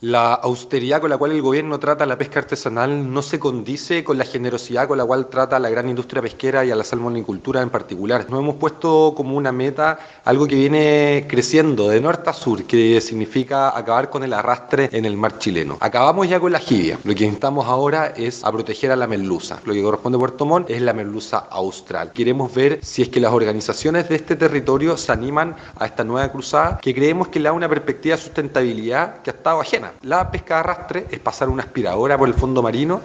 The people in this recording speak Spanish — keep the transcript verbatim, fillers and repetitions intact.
La austeridad con la cual el gobierno trata la pesca artesanal no se condice con la generosidad con la cual trata a la gran industria pesquera y a la salmonicultura en particular. Nos hemos puesto como una meta algo que viene creciendo de norte a sur, que significa acabar con el arrastre en el mar chileno. Acabamos ya con la jibia. Lo que necesitamos ahora es a proteger a la merluza. Lo que corresponde a Puerto Montt es la merluza austral. Queremos ver si es que las organizaciones de este territorio se animan a esta nueva cruzada, que creemos que le da una perspectiva de sustentabilidad que ha estado ajena. La pesca de arrastre es pasar una aspiradora por el fondo marino